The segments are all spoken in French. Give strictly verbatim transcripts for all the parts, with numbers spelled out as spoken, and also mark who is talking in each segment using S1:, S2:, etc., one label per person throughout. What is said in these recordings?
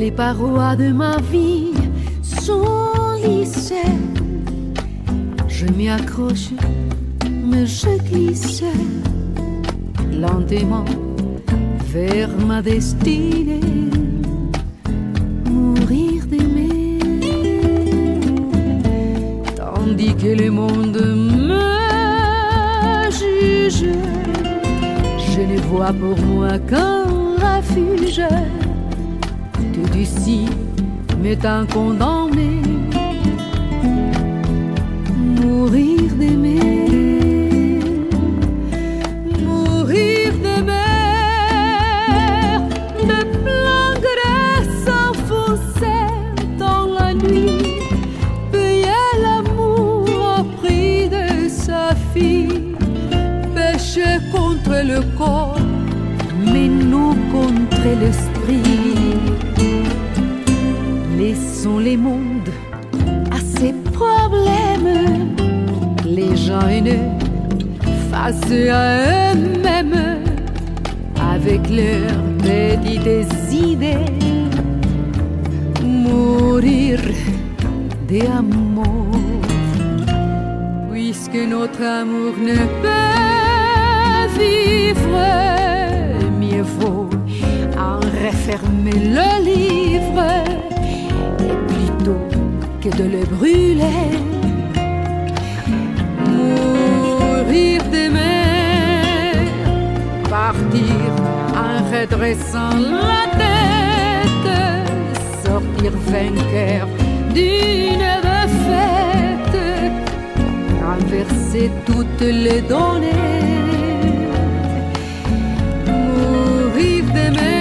S1: Les parois de ma vie sont lissées. Je m'y accroche, mais je glisse lentement vers ma destinée. Mourir d'aimer, tandis que le monde me juge. Je ne vois pour moi qu'un refuge. Tout ici m'étant condamné. Mourir d'aimer, mourir d'aimer, de plein gré s'enfoncer dans la nuit, payer l'amour au prix de sa fille, pécher contre le corps, mais non contre l'esprit. Laissons les mondes à ses problèmes, les gens haineux face à eux-mêmes, avec leurs petites idées. Mourir d'amour, puisque notre amour ne peut vivre, mieux vaut en refermer le livre, et plutôt que de le brûler. Mourir d'aimer, partir en redressant la tête, sortir vainqueur d'une défaite, renverser toutes les données. Mourir d'aimer,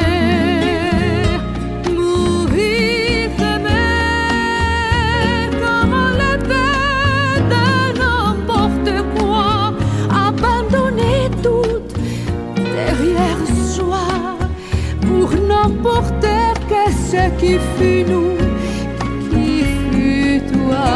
S1: n'importe que ce qui fut nous, qui fut toi.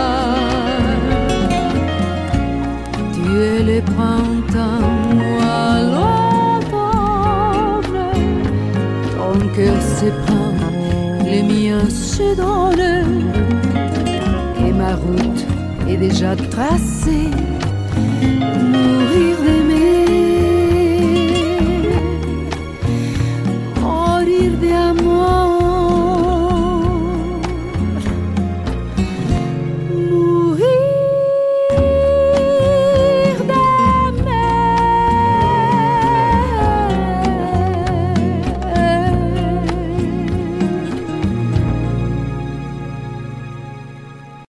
S1: Tu es le printemps, moi l'automne. Ton cœur se prend, le mien se donne, et ma route est déjà tracée. Mourir de